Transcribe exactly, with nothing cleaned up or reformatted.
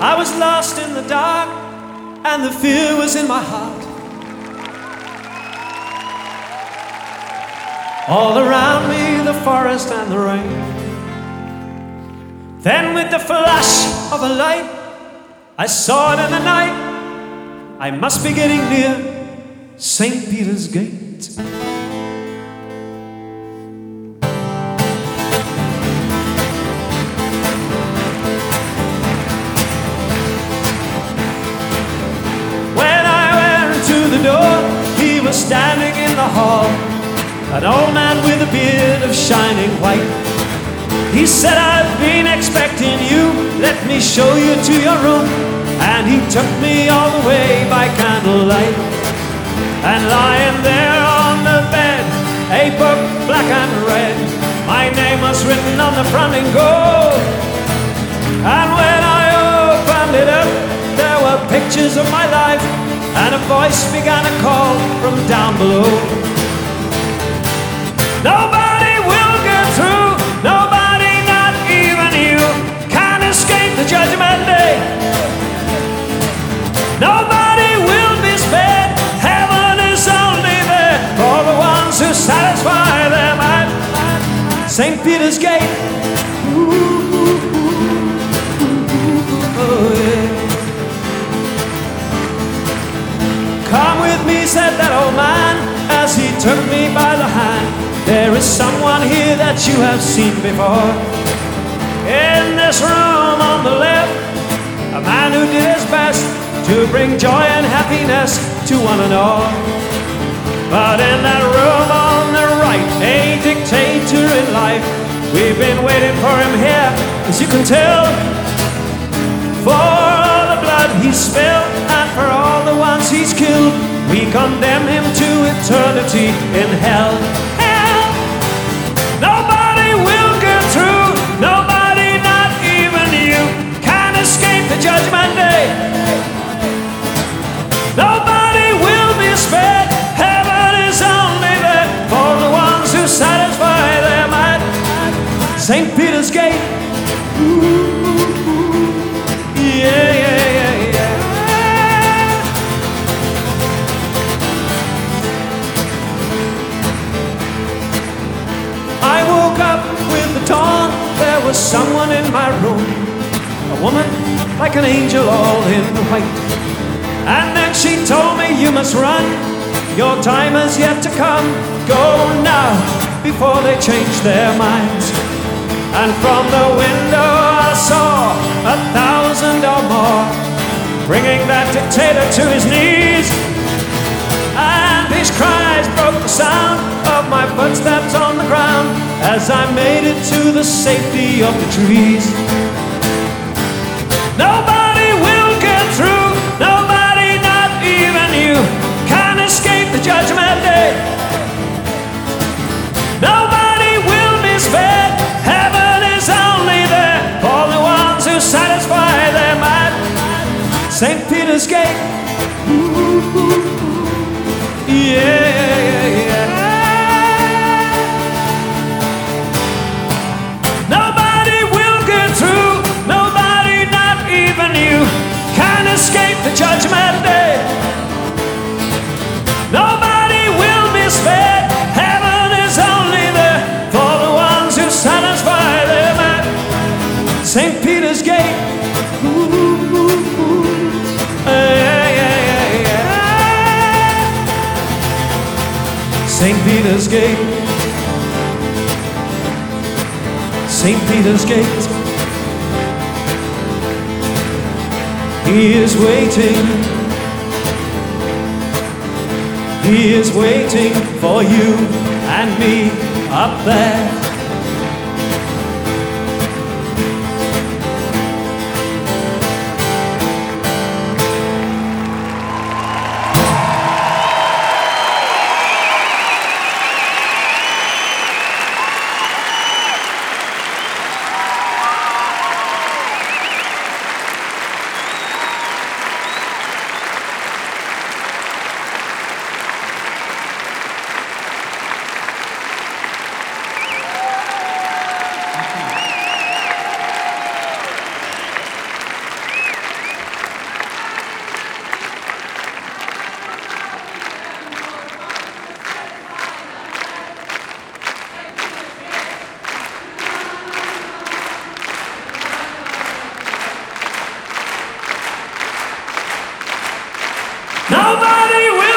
I was lost in the dark, and the fear was in my heart. All around me, the forest and the rain. Then with the flash of a light, I saw it in the night. I must be getting near Saint Peter's Gate. When I went to the door, he was standing in the hall, an old man with a beard of shining white. He said, I've been expecting you, let me show you to your room. And he took me all the way by candlelight. And lying there on the bed, a book black and red, my name was written on the front in gold. And when I opened it up, there were pictures of my life, and a voice began to call from down below. Nobody will get through, nobody, not even you, can escape the judgment day. Nobody will be spared, heaven is only there for the ones who satisfy their mind. Saint Peter's Gate. Ooh, ooh, ooh, ooh, oh yeah. Come with me, said that old man, as he took me by the hand. There is someone here that you have seen before. In this room on the left, a man who did his best to bring joy and happiness to one and all. But in that room on the right, a dictator in life, we've been waiting for him here, as you can tell, for all the blood he's spilled and for all the ones he's killed. We condemn him to eternity in hell. Hell! Nobody will get through, nobody, not even you, can escape the judgment day. Nobody will be spared, heaven is only there for the ones who satisfy their mind. Saint Peter's Gate. Ooh, yeah, yeah, yeah, yeah. I woke up with the dawn, there was someone in my room, a woman like an angel all in white. And then she told me, you must run, your time has yet to come. Go now, before they change their minds. And from the window I saw a thousand or more, bringing that dictator to his knees. And his cries broke the sound of my footsteps on the ground, as I made it to the safety of the trees. Nobody will get through, nobody, not even you, can escape the judgment day. Nobody will be spared, heaven is only there for the ones who satisfy their mind. Saint Peter's Gate. Ooh, ooh, ooh. Yeah, yeah, yeah. Nobody will get through, nobody, not even you, can escape the judgment day. Nobody will be spared, heaven is only there for the ones who satisfy their mind. Saint Peter's Gate. Ooh, ooh, ooh. Yeah, yeah, yeah, yeah. Saint Peter's Gate. Saint Peter's Gate. He is waiting. He is waiting for you and me up there. Nobody will